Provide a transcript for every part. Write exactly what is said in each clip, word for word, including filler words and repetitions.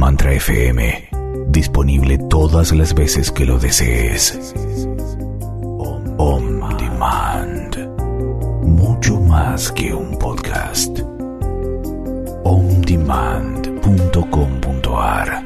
Mantra F M. Disponible todas las veces que lo desees. On Demand. Mucho más que un podcast. on demand punto com punto a r.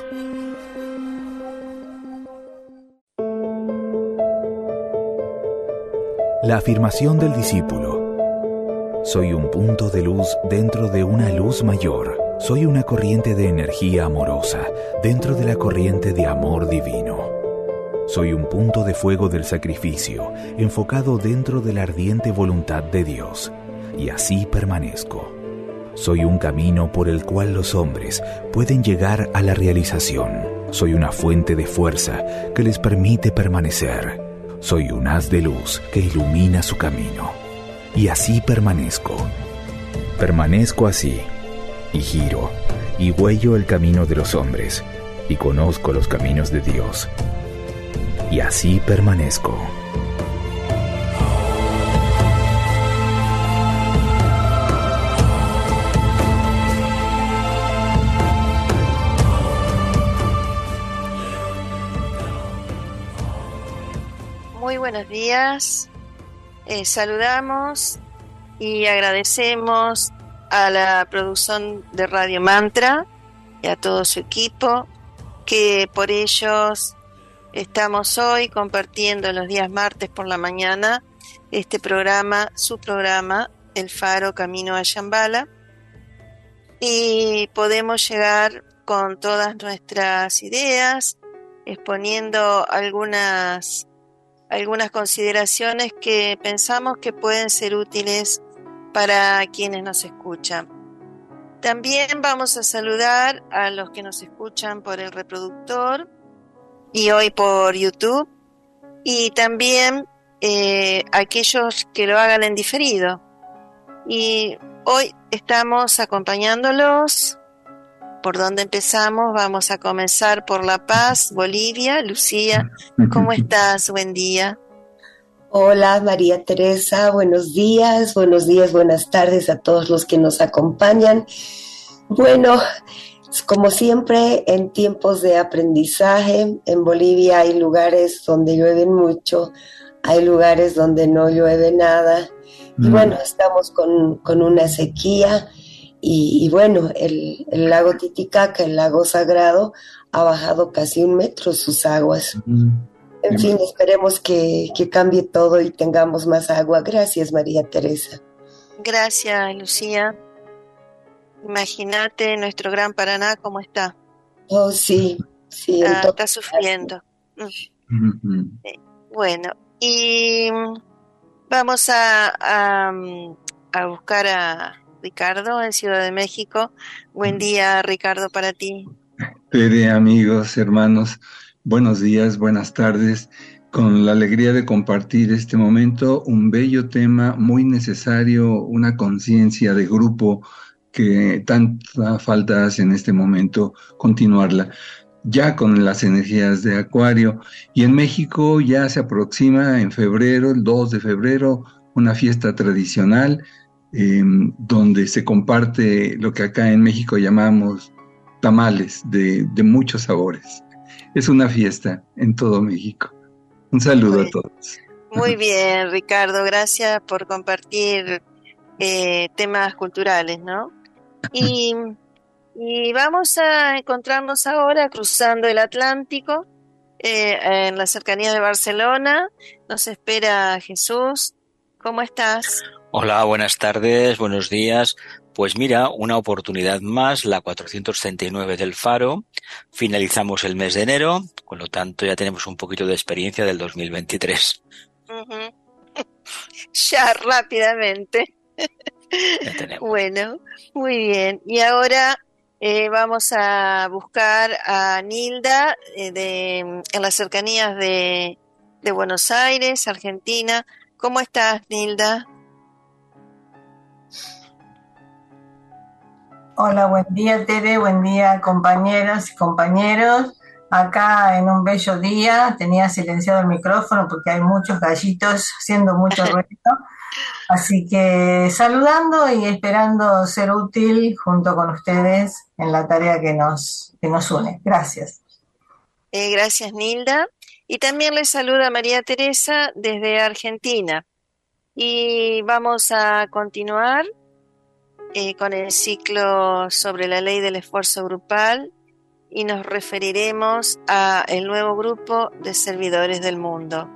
La afirmación del discípulo. Soy un punto de luz dentro de una luz mayor. Soy una corriente de energía amorosa dentro de la corriente de amor divino. Soy un punto de fuego del sacrificio enfocado dentro de la ardiente voluntad de Dios, y así permanezco. Soy un camino por el cual los hombres pueden llegar a la realización. Soy una fuente de fuerza que les permite permanecer. Soy un haz de luz que ilumina su camino, y así permanezco. Permanezco así, y giro, y huello el camino de los hombres, y conozco los caminos de Dios, y así permanezco. Muy buenos días, eh, saludamos y agradecemos a la producción de Radio Mantra y a todo su equipo, que por ellos estamos hoy compartiendo los días martes por la mañana este programa, su programa, El Faro Camino a Shambhala, y podemos llegar con todas nuestras ideas, exponiendo algunas algunas consideraciones que pensamos que pueden ser útiles para quienes nos escuchan. También vamos a saludar a los que nos escuchan por el reproductor y hoy por YouTube, y también eh, aquellos que lo hagan en diferido. Y hoy estamos acompañándolos. ¿Por dónde empezamos? Vamos a comenzar por La Paz, Bolivia. Lucía, ¿cómo estás? Buen día. Hola María Teresa, buenos días, buenos días, buenas tardes a todos los que nos acompañan. Bueno, como siempre, en tiempos de aprendizaje, en Bolivia hay lugares donde llueven mucho, hay lugares donde no llueve nada, y bueno, estamos con, con una sequía. Y, y bueno, el, el lago Titicaca, el lago sagrado, ha bajado casi un metro sus aguas. Mm. En fin, esperemos que, que cambie todo y tengamos más agua. Gracias, María Teresa. Gracias, Lucía. Imagínate nuestro Gran Paraná cómo está. Oh, sí, sí. Ah, está sufriendo. Mm. Sí. Bueno, y vamos a, a, a buscar a Ricardo en Ciudad de México. Buen día, Ricardo, para ti. Tere, amigos, hermanos, buenos días, buenas tardes. Con la alegría de compartir este momento, un bello tema muy necesario, una conciencia de grupo que tanta falta hace en este momento continuarla. Ya con las energías de Acuario, y en México ya se aproxima en febrero, el dos de febrero, una fiesta tradicional Eh, donde se comparte lo que acá en México llamamos tamales de, de muchos sabores. Es una fiesta en todo México. Un saludo muy, a todos. Muy bien, Ricardo, gracias por compartir eh, temas culturales, ¿no? Y, y vamos a encontrarnos ahora cruzando el Atlántico, eh, en la cercanía de Barcelona. Nos espera Jesús. ¿Cómo estás? Hola, buenas tardes, buenos días. Pues mira, una oportunidad más, la cuatrocientos treinta y nueve del Faro. Finalizamos el mes de enero, con lo tanto ya tenemos un poquito de experiencia del dos mil veintitrés. Uh-huh. Ya rápidamente. Ya tenemos. Bueno, muy bien. Y ahora eh, vamos a buscar a Nilda eh, de, en las cercanías de, de Buenos Aires, Argentina. ¿Cómo estás, Nilda? Hola, buen día Tere, buen día compañeras y compañeros. Acá en un bello día, tenía silenciado el micrófono porque hay muchos gallitos haciendo mucho ruido. Así que saludando y esperando ser útil junto con ustedes en la tarea que nos, que nos une. Gracias. Eh, gracias, Nilda. Y también les saluda María Teresa desde Argentina. Y vamos a continuar eh, con el ciclo sobre la ley del esfuerzo grupal y nos referiremos a el nuevo grupo de servidores del mundo.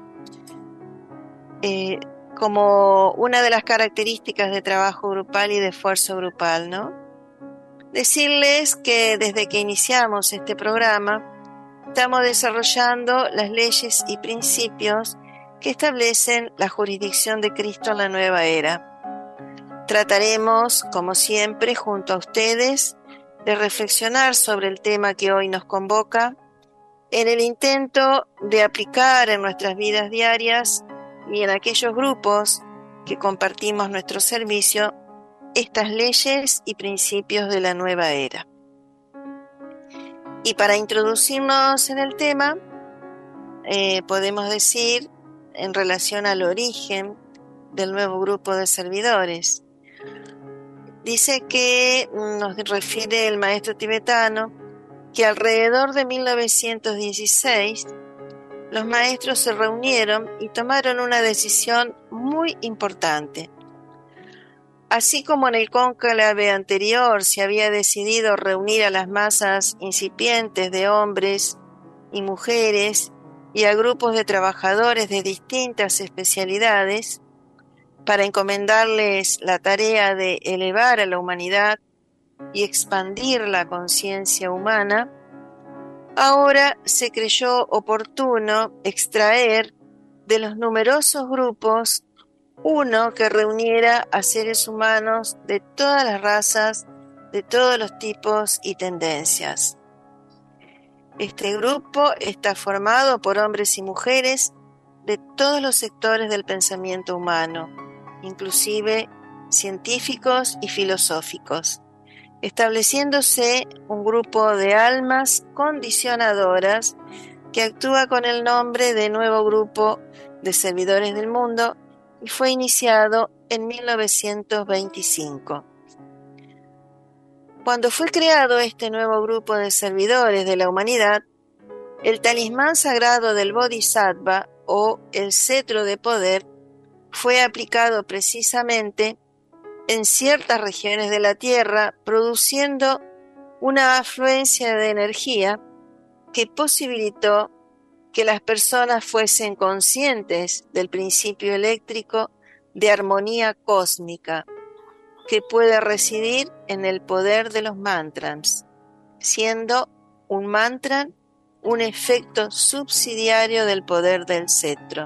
Eh, como una de las características de trabajo grupal y de esfuerzo grupal, ¿no? Decirles que desde que iniciamos este programa estamos desarrollando las leyes y principios que establecen la jurisdicción de Cristo en la nueva era. Trataremos, como siempre, junto a ustedes, de reflexionar sobre el tema que hoy nos convoca, en el intento de aplicar en nuestras vidas diarias y en aquellos grupos que compartimos nuestro servicio estas leyes y principios de la nueva era. Y para introducirnos en el tema, eh, podemos decir, en relación al origen del nuevo grupo de servidores, dice que nos refiere el maestro tibetano que alrededor de mil novecientos dieciséis los maestros se reunieron y tomaron una decisión muy importante. Así como en el cónclave anterior se había decidido reunir a las masas incipientes de hombres y mujeres y a grupos de trabajadores de distintas especialidades para encomendarles la tarea de elevar a la humanidad y expandir la conciencia humana, ahora se creyó oportuno extraer de los numerosos grupos uno que reuniera a seres humanos de todas las razas, de todos los tipos y tendencias. Este grupo está formado por hombres y mujeres de todos los sectores del pensamiento humano, inclusive científicos y filosóficos, estableciéndose un grupo de almas condicionadoras que actúa con el nombre de Nuevo Grupo de Servidores del Mundo y fue iniciado en mil novecientos veinticinco. Cuando fue creado este nuevo grupo de servidores de la humanidad, el talismán sagrado del Bodhisattva o el cetro de poder fue aplicado precisamente en ciertas regiones de la Tierra, produciendo una afluencia de energía que posibilitó que las personas fuesen conscientes del principio eléctrico de armonía cósmica que puede residir en el poder de los mantras, siendo un mantra un efecto subsidiario del poder del cetro.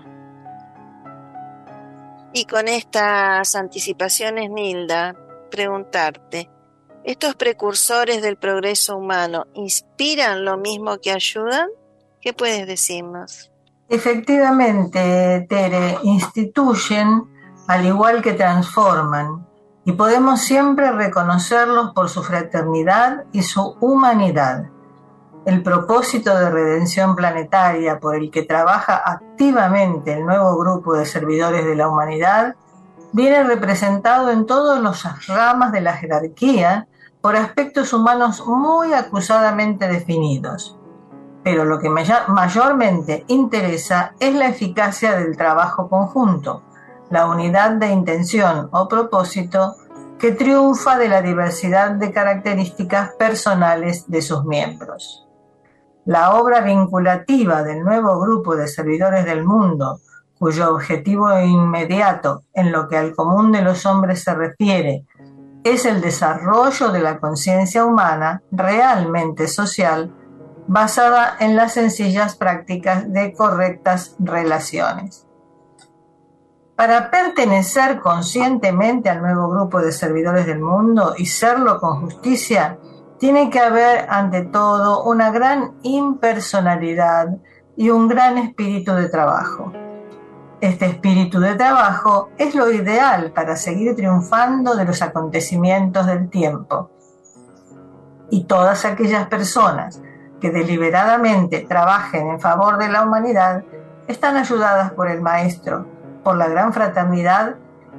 Y con estas anticipaciones, Nilda, preguntarte, ¿estos precursores del progreso humano inspiran lo mismo que ayudan? ¿Qué puedes decirnos? Efectivamente, Tere, instituyen al igual que transforman, y podemos siempre reconocerlos por su fraternidad y su humanidad. El propósito de redención planetaria por el que trabaja activamente el nuevo grupo de servidores de la humanidad viene representado en todas las ramas de la jerarquía por aspectos humanos muy acusadamente definidos. Pero lo que mayormente interesa es la eficacia del trabajo conjunto, la unidad de intención o propósito que triunfa de la diversidad de características personales de sus miembros. La obra vinculativa del nuevo grupo de servidores del mundo, cuyo objetivo inmediato en lo que al común de los hombres se refiere es el desarrollo de la conciencia humana realmente social, basada en las sencillas prácticas de correctas relaciones. Para pertenecer conscientemente al nuevo grupo de servidores del mundo y serlo con justicia, tiene que haber ante todo una gran impersonalidad y un gran espíritu de trabajo. Este espíritu de trabajo es lo ideal para seguir triunfando de los acontecimientos del tiempo. Y todas aquellas personas que deliberadamente trabajen en favor de la humanidad están ayudadas por el Maestro, por la gran fraternidad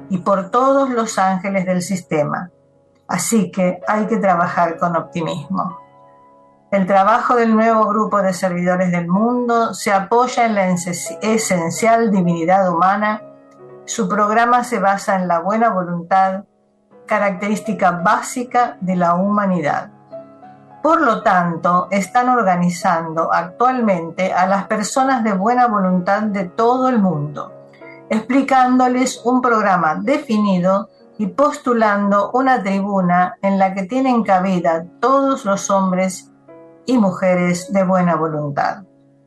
y por todos los ángeles del sistema. Así que hay que trabajar con optimismo. El trabajo del nuevo grupo de servidores del mundo se apoya en la esencial divinidad humana. Su programa se basa en la buena voluntad, característica básica de la humanidad. Por lo tanto, están organizando actualmente a las personas de buena voluntad de todo el mundo, explicándoles un programa definido y postulando una tribuna en la que tienen cabida todos los hombres y mujeres de buena voluntad.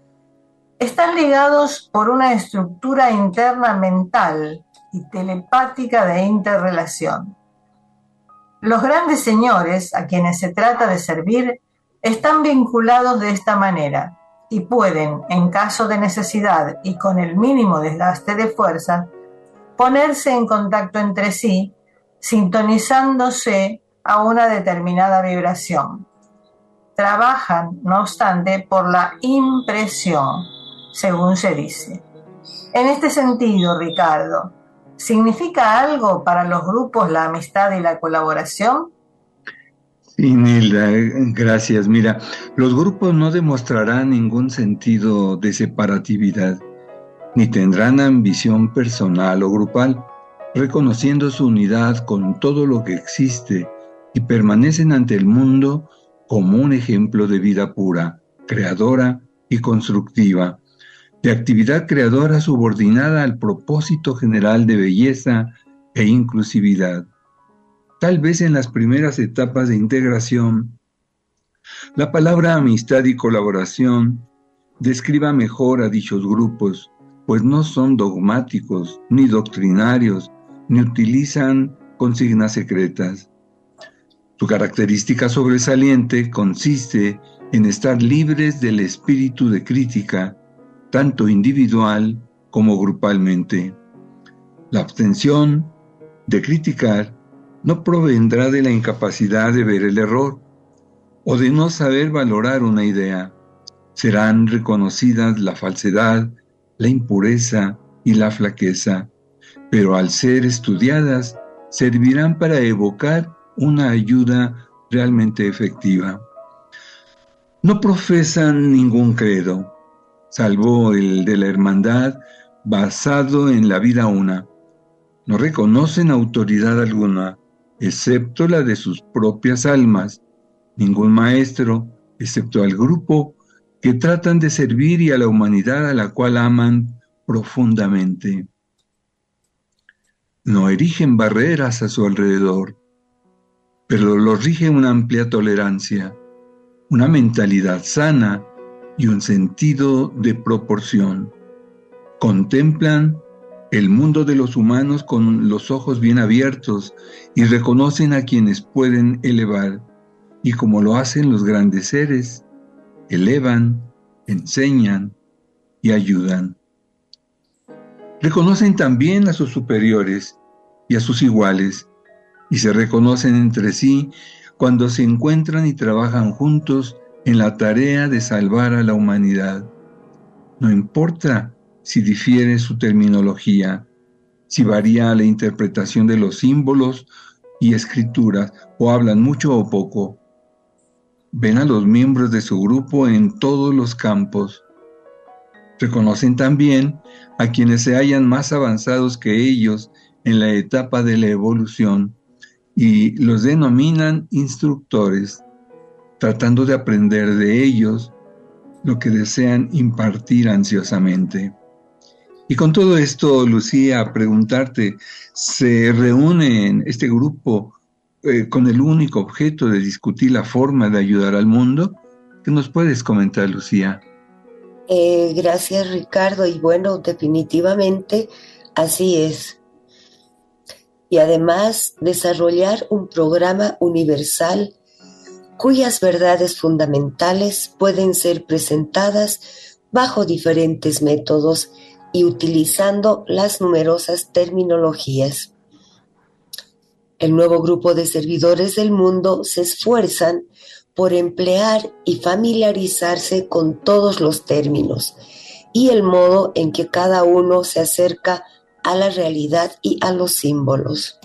Están ligados por una estructura interna mental y telepática de interrelación. Los grandes señores a quienes se trata de servir están vinculados de esta manera y pueden, en caso de necesidad y con el mínimo desgaste de fuerza, ponerse en contacto entre sí, sintonizándose a una determinada vibración. Trabajan, no obstante, por la impresión, según se dice. En este sentido, Ricardo, ¿significa algo para los grupos la amistad y la colaboración? Sí, Nilda, gracias. Mira, los grupos no demostrarán ningún sentido de separatividad, ni tendrán ambición personal o grupal, reconociendo su unidad con todo lo que existe y permanecen ante el mundo como un ejemplo de vida pura, creadora y constructiva, de actividad creadora subordinada al propósito general de belleza e inclusividad. Tal vez en las primeras etapas de integración, la palabra amistad y colaboración describa mejor a dichos grupos, pues no son dogmáticos ni doctrinarios, ni utilizan consignas secretas. Su característica sobresaliente consiste en estar libres del espíritu de crítica, tanto individual como grupalmente. La abstención de criticar no provendrá de la incapacidad de ver el error o de no saber valorar una idea. Serán reconocidas la falsedad, la impureza y la flaqueza, pero al ser estudiadas servirán para evocar una ayuda realmente efectiva. No profesan ningún credo, salvo el de la hermandad basado en la vida una. No reconocen autoridad alguna, excepto la de sus propias almas, ningún maestro, excepto al grupo que tratan de servir y a la humanidad a la cual aman profundamente. No erigen barreras a su alrededor, pero los rige una amplia tolerancia, una mentalidad sana y un sentido de proporción. Contemplan el mundo de los humanos con los ojos bien abiertos y reconocen a quienes pueden elevar, y como lo hacen los grandes seres, elevan, enseñan y ayudan. Reconocen también a sus superiores y a sus iguales, y se reconocen entre sí cuando se encuentran y trabajan juntos en la tarea de salvar a la humanidad. No importa si difiere su terminología, si varía la interpretación de los símbolos y escrituras, o hablan mucho o poco. Ven a los miembros de su grupo en todos los campos. Reconocen también a quienes se hallan más avanzados que ellos en la etapa de la evolución y los denominan instructores, tratando de aprender de ellos lo que desean impartir ansiosamente. Y con todo esto, Lucía, a preguntarte, ¿se reúne en este grupo eh, con el único objeto de discutir la forma de ayudar al mundo? ¿Qué nos puedes comentar, Lucía? Eh, gracias, Ricardo, y bueno, definitivamente así es. Y además desarrollar un programa universal cuyas verdades fundamentales pueden ser presentadas bajo diferentes métodos y utilizando las numerosas terminologías. El nuevo grupo de servidores del mundo se esfuerzan por emplear y familiarizarse con todos los términos y el modo en que cada uno se acerca a la realidad y a los símbolos.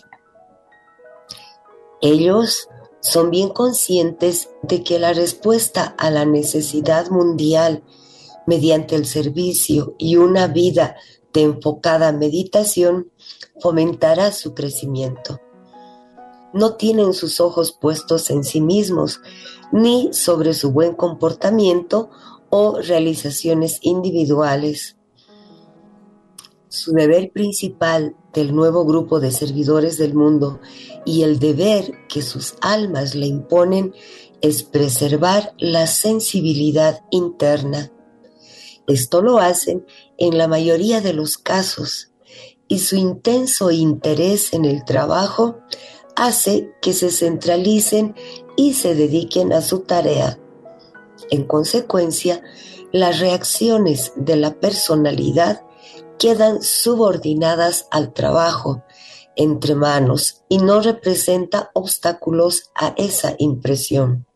Ellos son bien conscientes de que la respuesta a la necesidad mundial mediante el servicio y una vida de enfocada meditación fomentará su crecimiento. No tienen sus ojos puestos en sí mismos, ni sobre su buen comportamiento o realizaciones individuales. Su deber principal del nuevo grupo de servidores del mundo y el deber que sus almas le imponen es preservar la sensibilidad interna. Esto lo hacen en la mayoría de los casos, y su intenso interés en el trabajo hace que se centralicen y se dediquen a su tarea. En consecuencia, las reacciones de la personalidad quedan subordinadas al trabajo entre manos y no representa obstáculos a esa impresión.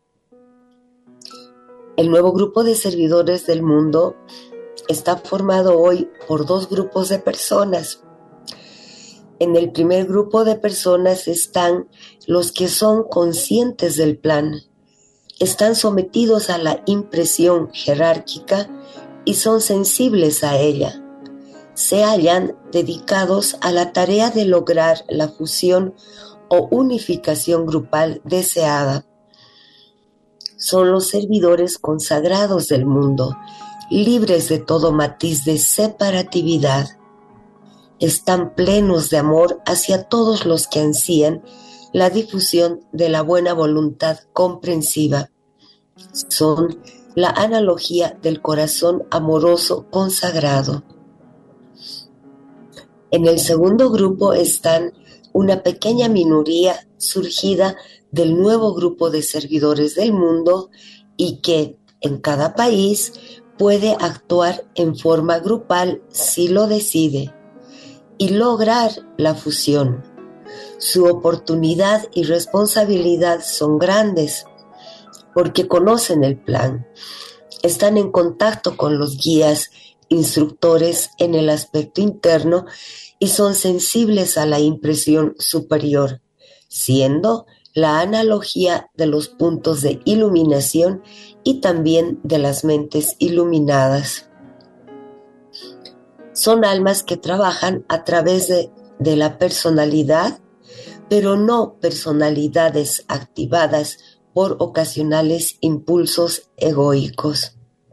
El nuevo grupo de servidores del mundo está formado hoy por dos grupos de personas. En el primer grupo de personas están los que son conscientes del plan, están sometidos a la impresión jerárquica y son sensibles a ella. Se hallan dedicados a la tarea de lograr la fusión o unificación grupal deseada. Son los servidores consagrados del mundo, libres de todo matiz de separatividad. Están plenos de amor hacia todos los que ansían la difusión de la buena voluntad comprensiva. Son la analogía del corazón amoroso consagrado. En el segundo grupo están una pequeña minoría surgida del nuevo grupo de servidores del mundo y que, en cada país, puede actuar en forma grupal si lo decide y lograr la fusión. Su oportunidad y responsabilidad son grandes porque conocen el plan, están en contacto con los guías, instructores en el aspecto interno y son sensibles a la impresión superior, siendo la analogía de los puntos de iluminación y también de las mentes iluminadas. Son almas que trabajan a través de, de la personalidad, pero no personalidades activadas por ocasionales impulsos egoicos.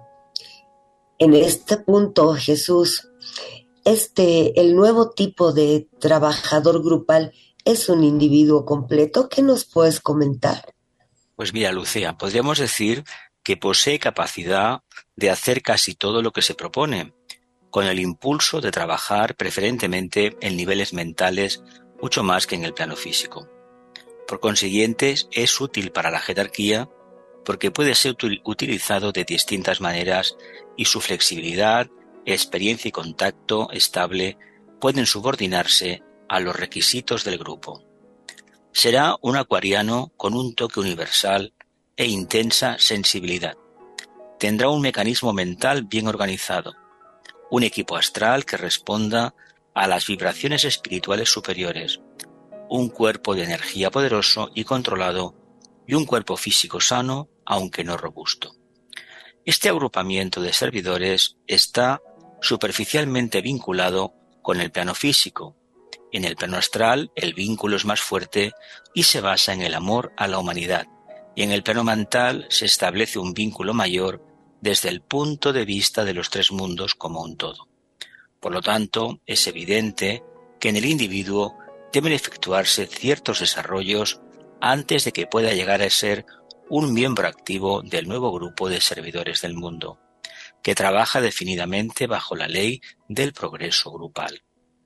En este punto, Jesús, este, el nuevo tipo de trabajador grupal es un individuo completo. ¿Qué nos puedes comentar? Pues mira, Lucía, podríamos decir que posee capacidad de hacer casi todo lo que se propone, con el impulso de trabajar preferentemente en niveles mentales mucho más que en el plano físico. Por consiguiente, es útil para la jerarquía porque puede ser utilizado de distintas maneras y su flexibilidad, experiencia y contacto estable pueden subordinarse a los requisitos del grupo. Será un acuariano con un toque universal e intensa sensibilidad. Tendrá un mecanismo mental bien organizado, un equipo astral que responda a las vibraciones espirituales superiores, un cuerpo de energía poderoso y controlado y un cuerpo físico sano, aunque no robusto. Este agrupamiento de servidores está superficialmente vinculado con el plano físico. En el plano astral, el vínculo es más fuerte y se basa en el amor a la humanidad, y en el plano mental se establece un vínculo mayor desde el punto de vista de los tres mundos como un todo. Por lo tanto, es evidente que en el individuo deben efectuarse ciertos desarrollos antes de que pueda llegar a ser un miembro activo del nuevo grupo de servidores del mundo, que trabaja definidamente bajo la ley del progreso grupal.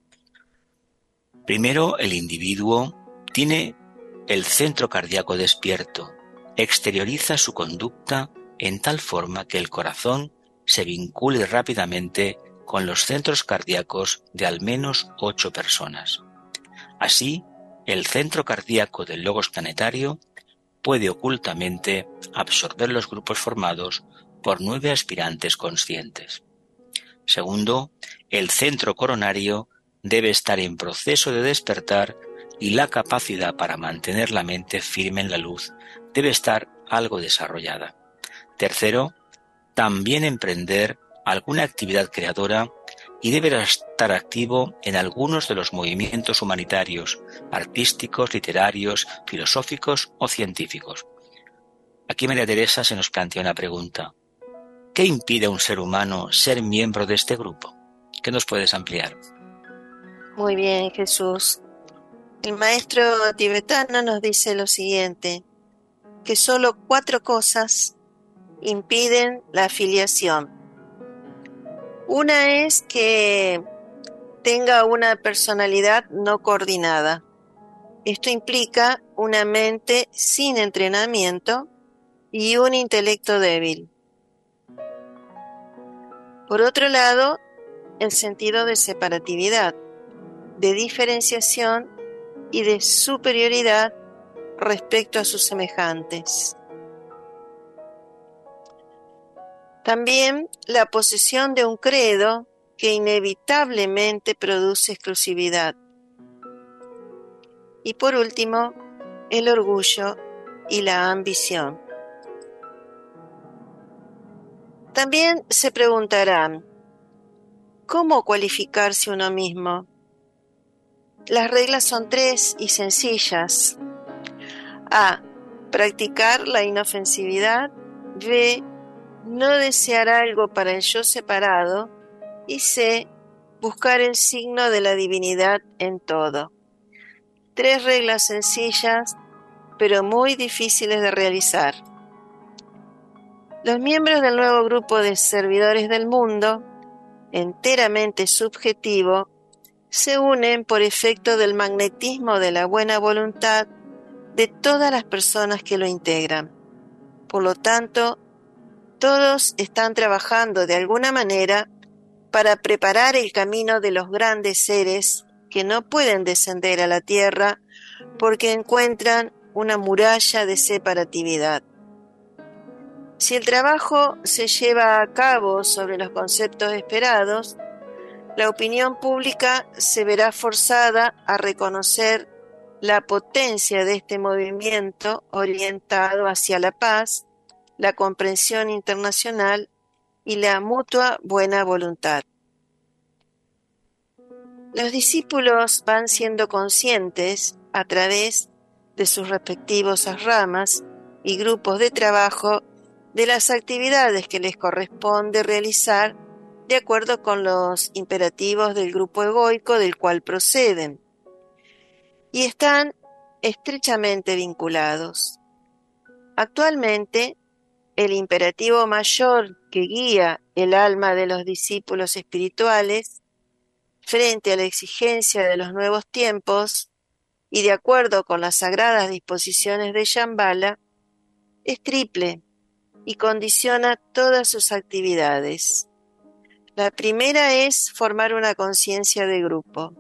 Primero, el individuo tiene el centro cardíaco despierto, exterioriza su conducta en tal forma que el corazón se vincule rápidamente con los centros cardíacos de al menos ocho personas. Así, el centro cardíaco del logos planetario puede ocultamente absorber los grupos formados por nueve aspirantes conscientes. Segundo, el centro coronario debe estar en proceso de despertar y la capacidad para mantener la mente firme en la luz debe estar algo desarrollada. Tercero, también emprender alguna actividad creadora y deberá estar activo en algunos de los movimientos humanitarios, artísticos, literarios, filosóficos o científicos. Aquí María Teresa se nos plantea una pregunta. ¿Qué impide a un ser humano ser miembro de este grupo? ¿Qué nos puedes ampliar? Muy bien, Jesús. El maestro tibetano nos dice lo siguiente, que solo cuatro cosas impiden la afiliación. Una es que tenga una personalidad no coordinada. Esto implica una mente sin entrenamiento y un intelecto débil. Por otro lado, el sentido de separatividad, de diferenciación y de superioridad respecto a sus semejantes. También la posesión de un credo que inevitablemente produce exclusividad. Y por último, el orgullo y la ambición. También se preguntarán, ¿cómo cualificarse uno mismo? Las reglas son tres y sencillas. A. Practicar la inofensividad. B. No desear algo para el yo separado. Y C. Buscar el signo de la divinidad en todo. Tres reglas sencillas, pero muy difíciles de realizar. Los miembros del nuevo grupo de servidores del mundo, enteramente subjetivo, se unen por efecto del magnetismo de la buena voluntad de todas las personas que lo integran. Por lo tanto, todos están trabajando de alguna manera para preparar el camino de los grandes seres que no pueden descender a la tierra porque encuentran una muralla de separatividad. Si el trabajo se lleva a cabo sobre los conceptos esperados, la opinión pública se verá forzada a reconocer la potencia de este movimiento orientado hacia la paz, la comprensión internacional y la mutua buena voluntad. Los discípulos van siendo conscientes, a través de sus respectivos ramas y grupos de trabajo, de las actividades que les corresponde realizar de acuerdo con los imperativos del grupo egoico del cual proceden, y están estrechamente vinculados. Actualmente, el imperativo mayor que guía el alma de los discípulos espirituales frente a la exigencia de los nuevos tiempos y de acuerdo con las sagradas disposiciones de Shambhala, es triple y condiciona todas sus actividades. La primera es formar una conciencia de grupo.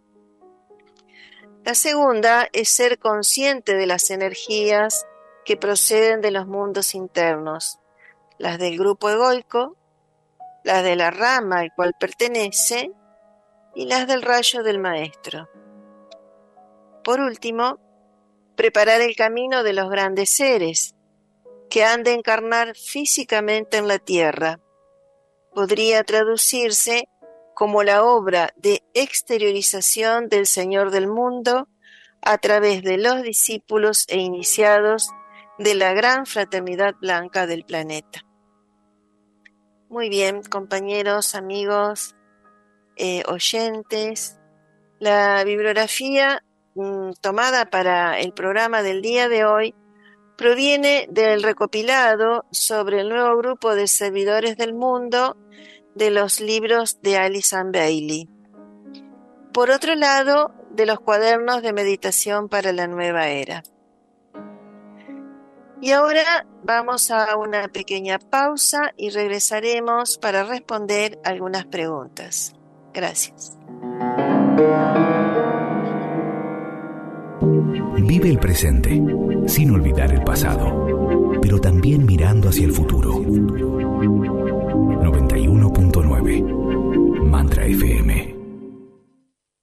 La segunda es ser consciente de las energías que proceden de los mundos internos, las del grupo egoico, las de la rama al cual pertenece y las del rayo del maestro. Por último, preparar el camino de los grandes seres que han de encarnar físicamente en la tierra. Podría traducirse como la obra de exteriorización del Señor del mundo a través de los discípulos e iniciados de la gran fraternidad blanca del planeta. Muy bien, compañeros, amigos, eh, oyentes, la bibliografía mm, tomada para el programa del día de hoy proviene del recopilado sobre el nuevo grupo de servidores del mundo de los libros de Alison Bailey. Por otro lado, de los cuadernos de meditación para la nueva era. Y ahora vamos a una pequeña pausa y regresaremos para responder algunas preguntas. Gracias. Vive el presente, sin olvidar el pasado, pero también mirando hacia el futuro. noventa y uno punto nueve Mantra F M.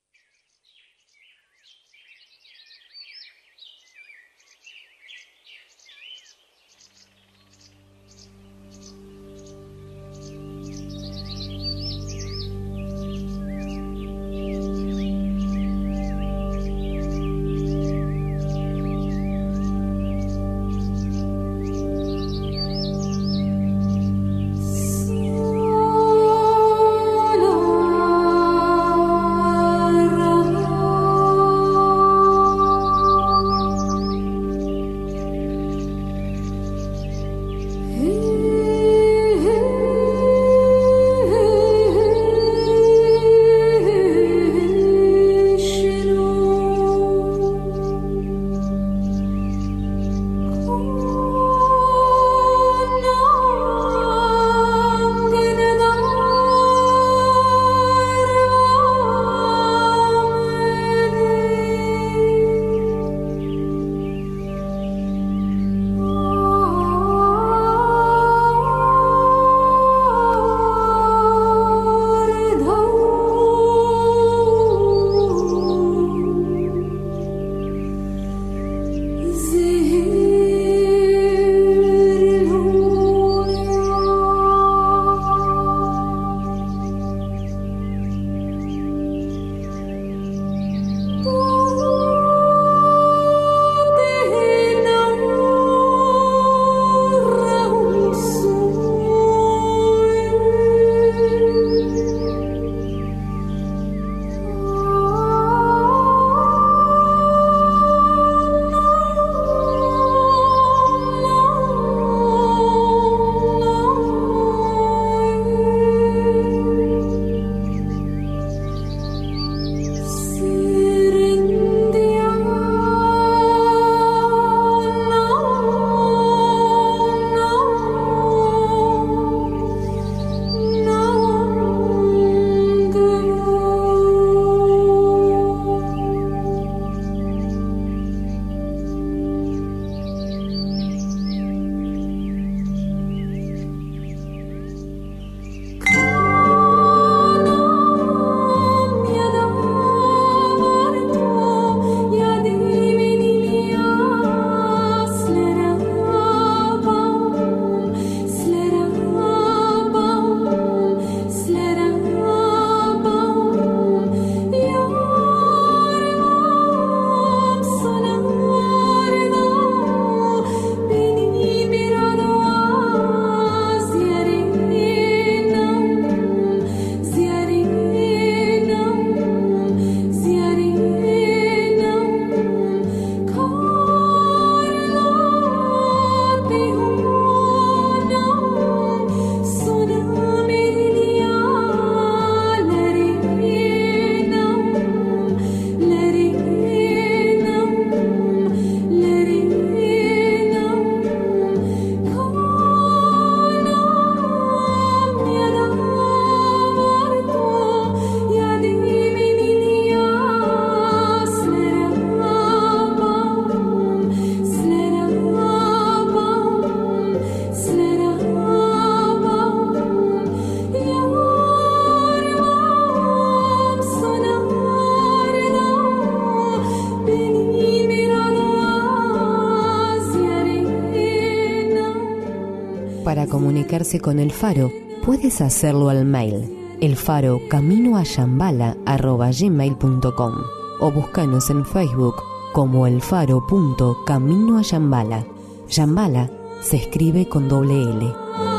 comunicarse con El Faro, puedes hacerlo al mail elfaro camino a shambhala arroba gmail punto com o búscanos en Facebook como elfaro.camino a Shambhala. Shambhala se escribe con doble L.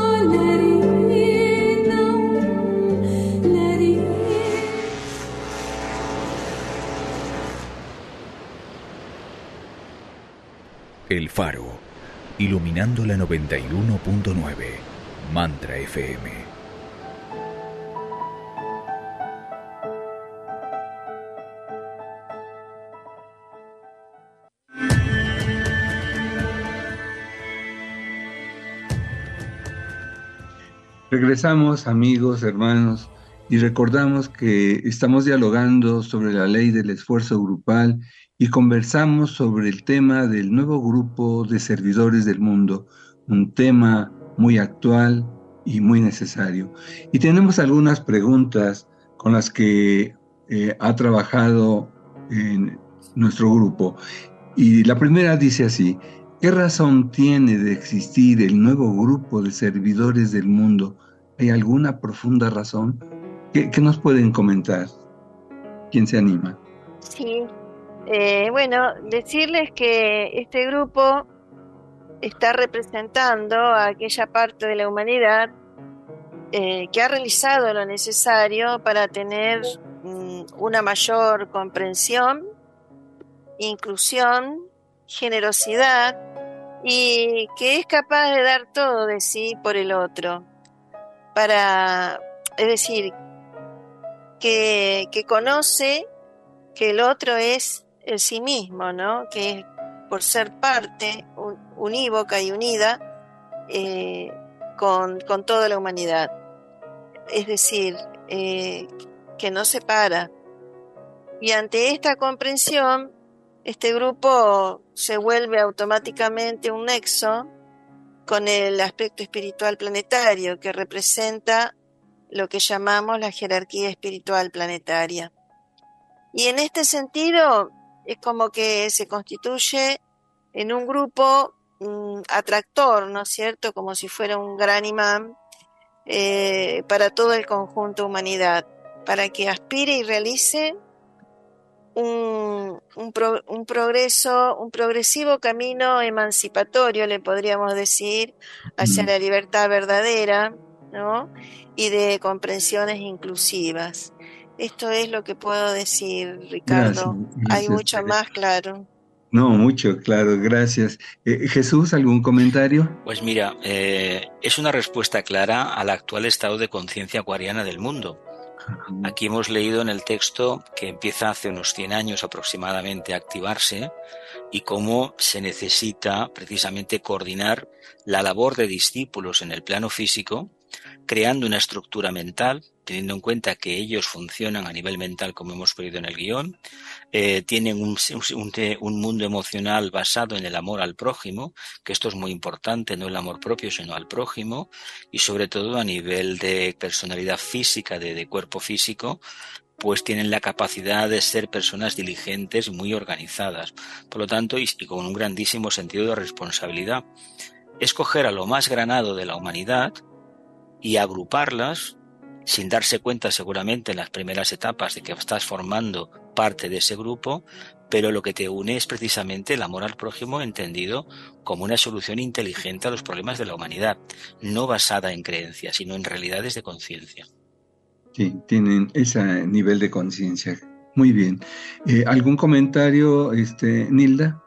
El Faro, iluminando la noventa y uno punto nueve, Mantra F M. Regresamos, amigos, hermanos, y recordamos que estamos dialogando sobre la ley del esfuerzo grupal y conversamos sobre el tema del nuevo grupo de servidores del mundo, un tema muy actual y muy necesario. Y tenemos algunas preguntas con las que eh, ha trabajado en nuestro grupo. Y la primera dice así: ¿qué razón tiene de existir el nuevo grupo de servidores del mundo? ¿Hay alguna profunda razón? ¿Qué, qué nos pueden comentar? ¿Quién se anima? Sí, eh, bueno, decirles que este grupo está representando a aquella parte de la humanidad eh, que ha realizado lo necesario para tener mm, una mayor comprensión, inclusión, generosidad, y que es capaz de dar todo de sí por el otro, para, es decir, que, que conoce que el otro es el sí mismo, ¿no? Que es, por ser parte un, unívoca y unida eh, con, con toda la humanidad, es decir, eh, que no separa. Y ante esta comprensión, este grupo se vuelve automáticamente un nexo con el aspecto espiritual planetario, que representa lo que llamamos la jerarquía espiritual planetaria. Y en este sentido es como que se constituye en un grupo um, atractor, ¿no es cierto?, como si fuera un gran imán eh, para todo el conjunto de humanidad, para que aspire y realice Un, un, pro, un progreso, un progresivo camino emancipatorio, le podríamos decir, hacia la libertad verdadera, ¿no? Y de comprensiones inclusivas. Esto es lo que puedo decir, Ricardo. Gracias, gracias. Hay mucho más, claro. No, mucho, claro, gracias. Eh, Jesús, ¿algún comentario? Pues mira, eh, es una respuesta clara al actual estado de conciencia acuariana del mundo. Aquí hemos leído en el texto que empieza hace unos cien años aproximadamente a activarse y cómo se necesita precisamente coordinar la labor de discípulos en el plano físico, creando una estructura mental, teniendo en cuenta que ellos funcionan a nivel mental, como hemos pedido en el guión, eh, tienen un, un, un mundo emocional basado en el amor al prójimo, que esto es muy importante, no el amor propio, sino al prójimo, y sobre todo a nivel de personalidad física, de, de cuerpo físico, pues tienen la capacidad de ser personas diligentes y muy organizadas. Por lo tanto, y, y con un grandísimo sentido de responsabilidad. Escoger a lo más granado de la humanidad y agruparlas, sin darse cuenta seguramente en las primeras etapas de que estás formando parte de ese grupo, pero lo que te une es precisamente el amor al prójimo entendido como una solución inteligente a los problemas de la humanidad, no basada en creencias, sino en realidades de conciencia. Sí, tienen ese nivel de conciencia. Muy bien. Eh, ¿Algún comentario, este, Nilda?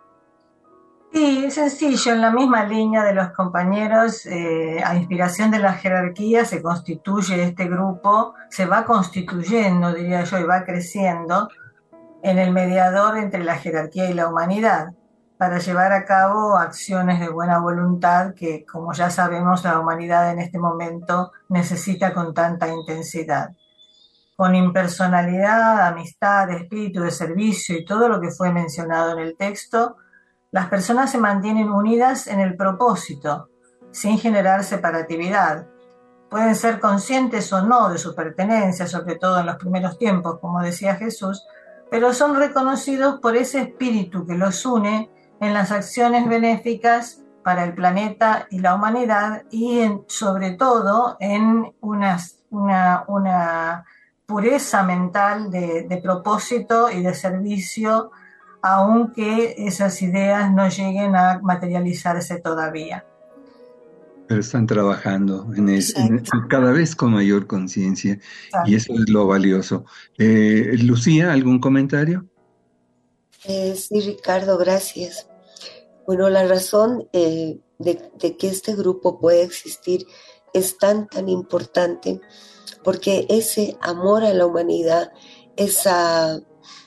Sí, es sencillo, en la misma línea de los compañeros, eh, a inspiración de la jerarquía se constituye este grupo, se va constituyendo, diría yo, y va creciendo en el mediador entre la jerarquía y la humanidad, para llevar a cabo acciones de buena voluntad que, como ya sabemos, la humanidad en este momento necesita con tanta intensidad. Con impersonalidad, amistad, espíritu de servicio y todo lo que fue mencionado en el texto, las personas se mantienen unidas en el propósito, sin generar separatividad. Pueden ser conscientes o no de su pertenencia, sobre todo en los primeros tiempos, como decía Jesús, pero son reconocidos por ese espíritu que los une en las acciones benéficas para el planeta y la humanidad, y en, sobre todo en una, una, una pureza mental de, de propósito y de servicio, aunque esas ideas no lleguen a materializarse todavía. Pero están trabajando en, es, en cada vez con mayor conciencia, y eso es lo valioso. Eh, Lucía, ¿algún comentario? Eh, sí, Ricardo, gracias. Bueno, la razón eh, de, de que este grupo pueda existir es tan, tan importante, porque ese amor a la humanidad, esa,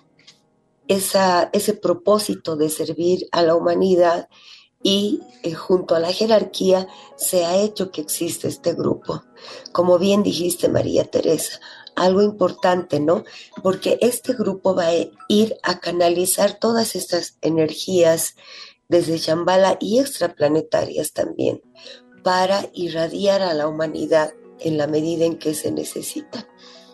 esa, ese propósito de servir a la humanidad y eh, junto a la jerarquía se ha hecho que existe este grupo. Como bien dijiste, María Teresa, algo importante, ¿no? Porque este grupo va a ir a canalizar todas estas energías desde Shambhala y extraplanetarias también, para irradiar a la humanidad en la medida en que se necesita.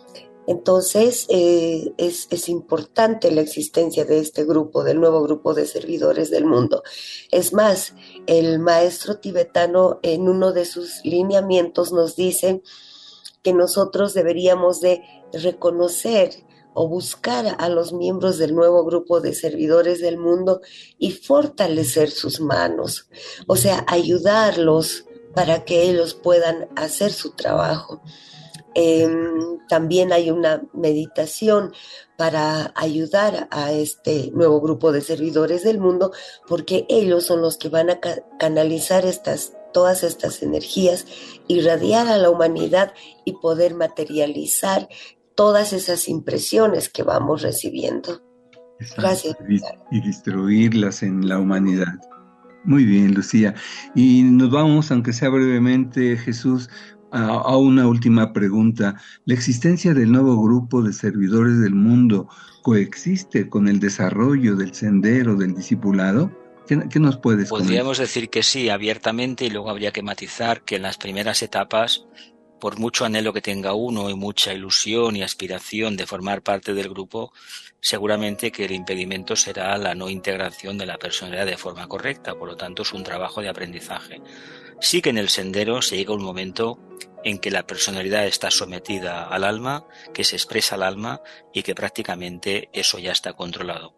Entonces, eh, es, es importante la existencia de este grupo, del nuevo grupo de servidores del mundo. Es más, el maestro tibetano en uno de sus lineamientos nos dice que nosotros deberíamos de reconocer o buscar a los miembros del nuevo grupo de servidores del mundo y fortalecer sus manos, o sea, ayudarlos para que ellos puedan hacer su trabajo. Eh, también hay una meditación para ayudar a este nuevo grupo de servidores del mundo, porque ellos son los que van a ca- canalizar estas, todas estas energías, irradiar a la humanidad y poder materializar todas esas impresiones que vamos recibiendo. Exacto. Gracias. Y distribuirlas en la humanidad. Muy bien, Lucía. Y nos vamos, aunque sea brevemente, Jesús, a, a una última pregunta. ¿La existencia del nuevo grupo de servidores del mundo coexiste con el desarrollo del sendero del discipulado? ¿Qué, qué nos puedes comentar? Podríamos decir que sí, abiertamente, y luego habría que matizar que en las primeras etapas, por mucho anhelo que tenga uno y mucha ilusión y aspiración de formar parte del grupo, seguramente que el impedimento será la no integración de la personalidad de forma correcta. Por lo tanto, es un trabajo de aprendizaje. Sí que en el sendero se llega a un momento en que la personalidad está sometida al alma, que se expresa al alma y que prácticamente eso ya está controlado.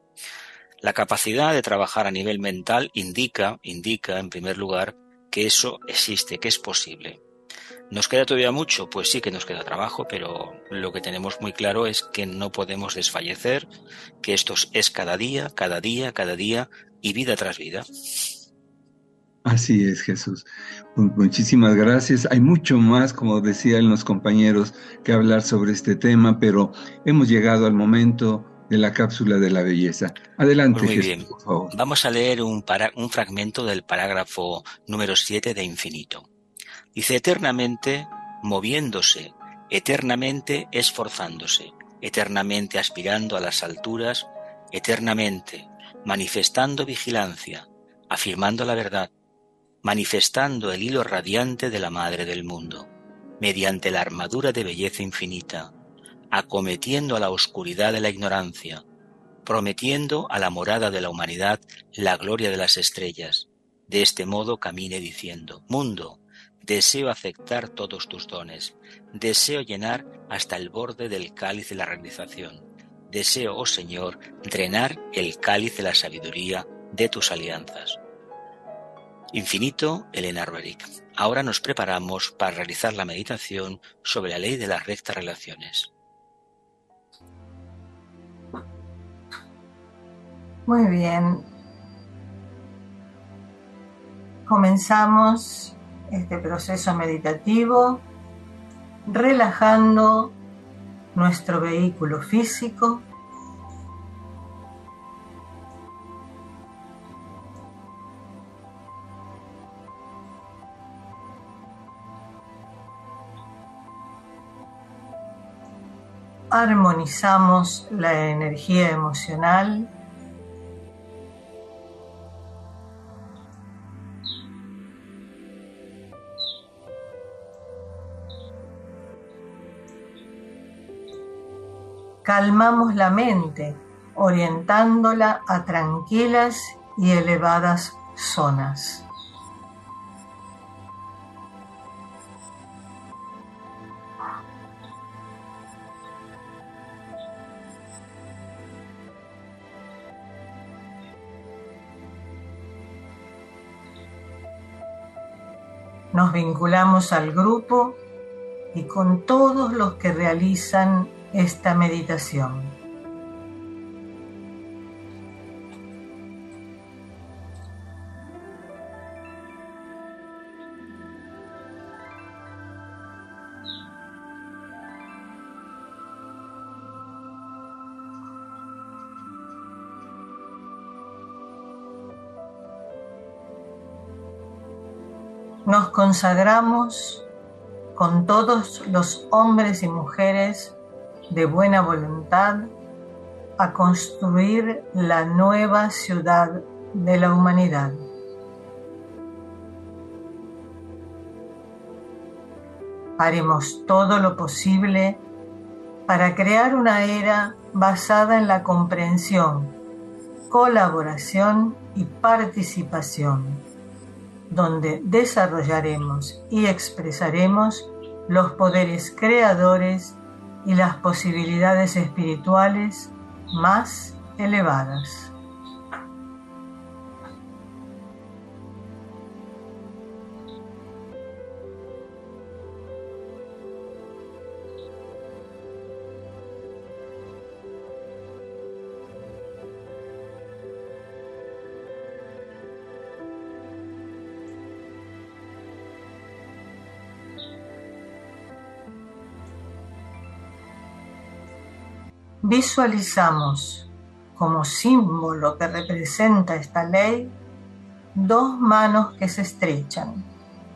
La capacidad de trabajar a nivel mental indica, indica en primer lugar, que eso existe, que es posible. ¿Nos queda todavía mucho? Pues sí que nos queda trabajo, pero lo que tenemos muy claro es que no podemos desfallecer, que esto es cada día, cada día, cada día y vida tras vida. Así es, Jesús. Muchísimas gracias. Hay mucho más, como decían los compañeros, que hablar sobre este tema, pero hemos llegado al momento de la cápsula de la belleza. Adelante, pues muy Jesús, bien. por favor. Vamos a leer un, para, un fragmento del parágrafo número siete de Infinito. Dice: eternamente moviéndose, eternamente esforzándose, eternamente aspirando a las alturas, eternamente manifestando vigilancia, afirmando la verdad, manifestando el hilo radiante de la Madre del Mundo, mediante la armadura de belleza infinita, acometiendo a la oscuridad de la ignorancia, prometiendo a la morada de la humanidad la gloria de las estrellas. De este modo camine diciendo: mundo, deseo aceptar todos tus dones, deseo llenar hasta el borde del cáliz de la realización, deseo, oh Señor, drenar el cáliz de la sabiduría de tus alianzas. Infinito, Elena Ruerick. Ahora nos preparamos para realizar la meditación sobre la ley de las rectas relaciones. Muy bien. Comenzamos este proceso meditativo relajando nuestro vehículo físico, armonizamos la energía emocional, calmamos la mente, orientándola a tranquilas y elevadas zonas. Nos vinculamos al grupo y con todos los que realizan esta meditación. Nos consagramos con todos los hombres y mujeres de buena voluntad a construir la nueva ciudad de la humanidad. Haremos todo lo posible para crear una era basada en la comprensión, colaboración y participación, donde desarrollaremos y expresaremos los poderes creadores y las posibilidades espirituales más elevadas. Visualizamos como símbolo que representa esta ley dos manos que se estrechan.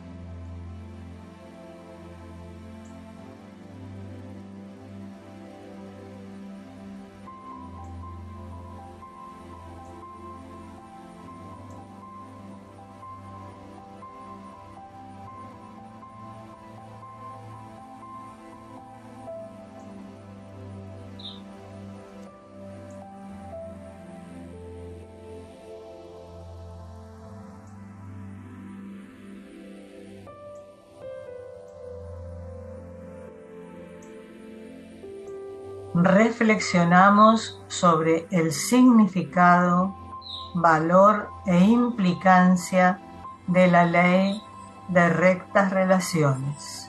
Reflexionamos sobre el significado, valor e implicancia de la ley de rectas relaciones.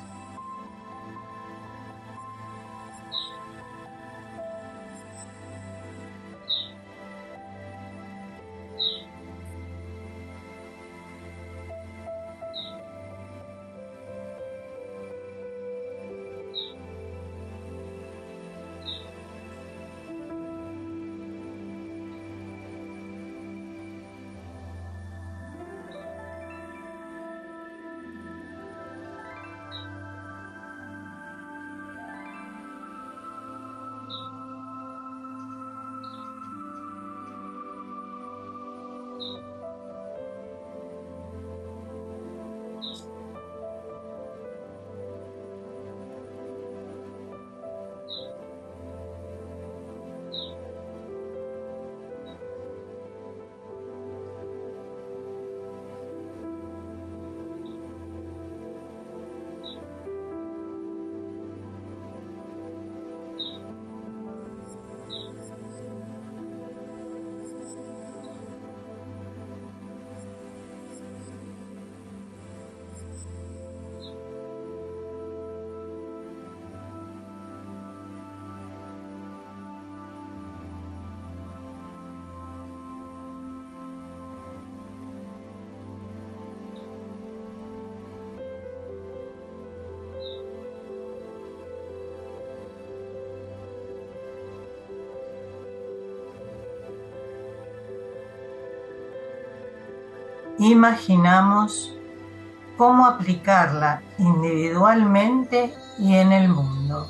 Imaginamos cómo aplicarla individualmente y en el mundo.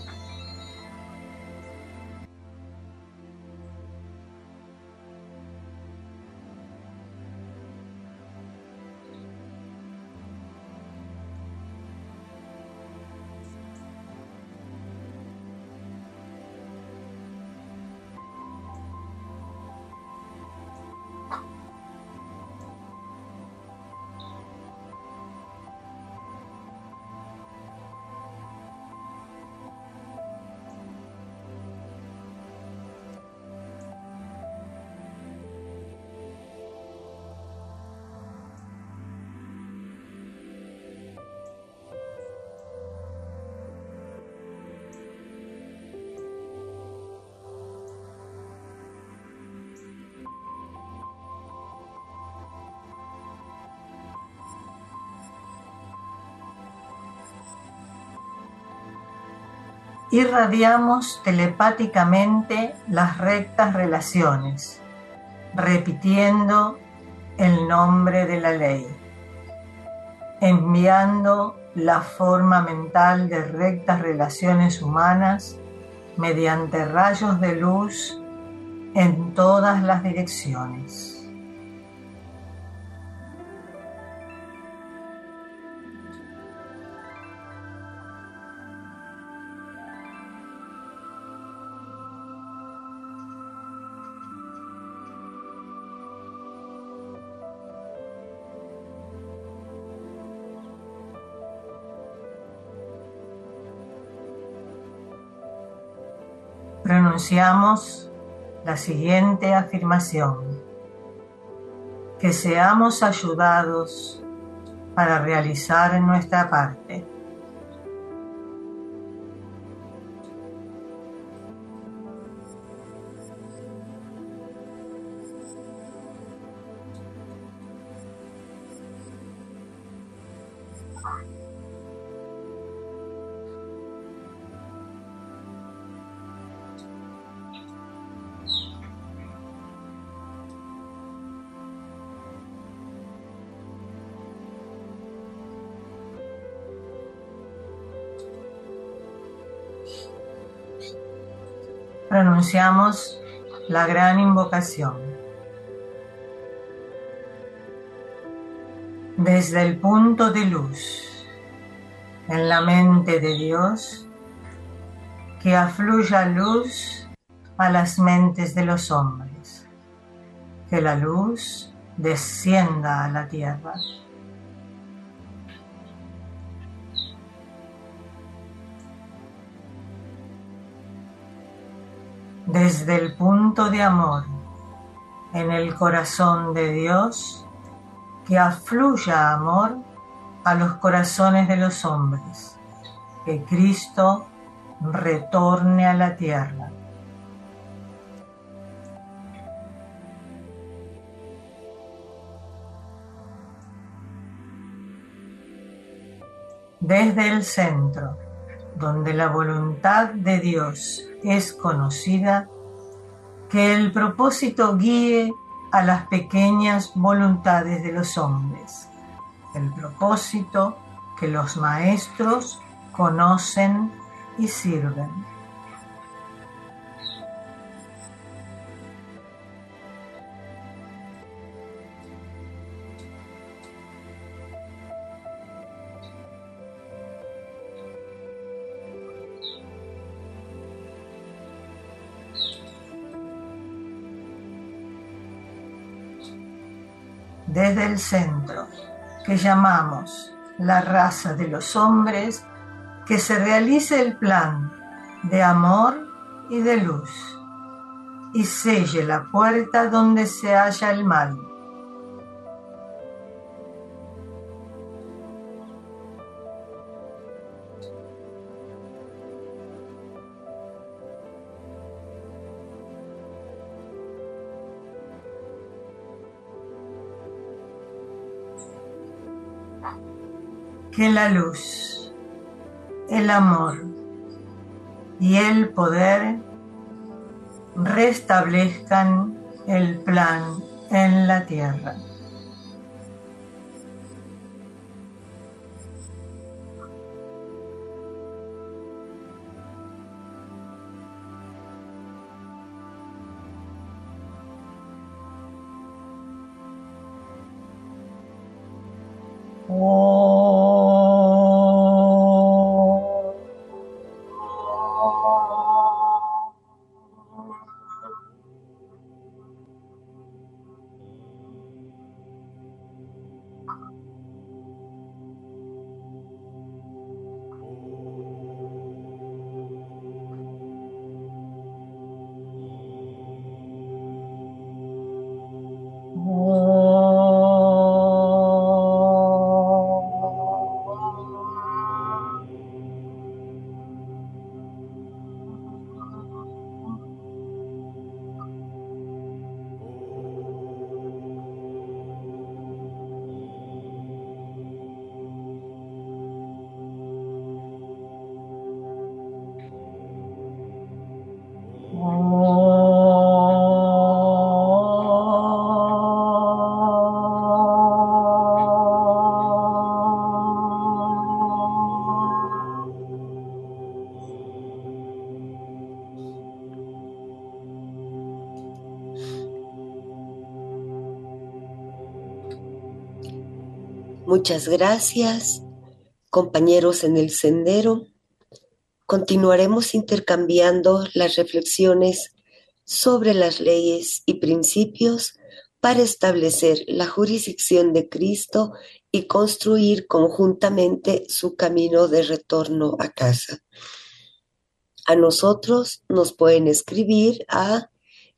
irradiamos telepáticamente las rectas relaciones, repitiendo el nombre de la ley, enviando la forma mental de rectas relaciones humanas mediante rayos de luz en todas las direcciones. Pronunciamos la siguiente afirmación: que seamos ayudados para realizar nuestra parte. Pronunciamos la gran invocación. Desde el punto de luz en la mente de Dios, que afluya luz a las mentes de los hombres, que la luz descienda a la tierra. Desde el punto de amor en el corazón de Dios, que afluya amor a los corazones de los hombres, que Cristo retorne a la tierra. Desde el centro, donde la voluntad de Dios es conocida, que el propósito guíe a las pequeñas voluntades de los hombres, el propósito que los maestros conocen y sirven. Desde el centro, que llamamos la raza de los hombres, que se realice el plan de amor y de luz, y selle la puerta donde se halla el mal. Que la luz, el amor y el poder restablezcan el plan en la tierra. Muchas gracias, compañeros en el sendero. Continuaremos intercambiando las reflexiones sobre las leyes y principios para establecer la jurisdicción de Cristo y construir conjuntamente su camino de retorno a casa. A nosotros nos pueden escribir a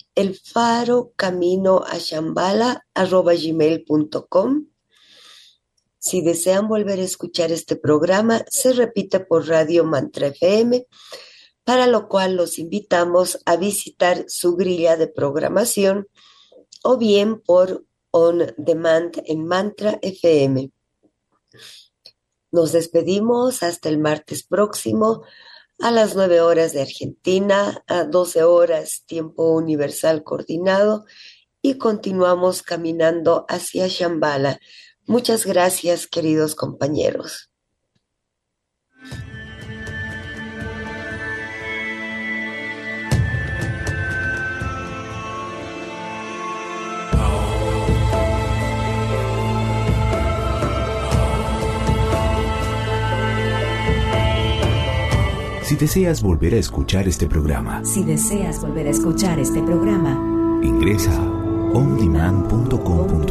elfarocaminoashambala arroba gmail punto com. Si desean volver a escuchar este programa, se repite por Radio Mantra F M, para lo cual los invitamos a visitar su grilla de programación o bien por On Demand en Mantra F M. Nos despedimos hasta el martes próximo a las nueve horas de Argentina, a doce horas tiempo universal coordinado, y continuamos caminando hacia Shambhala. Muchas gracias, queridos compañeros. Si deseas volver a escuchar este programa, Si deseas volver a escuchar este programa, ingresa a ondemand punto com punto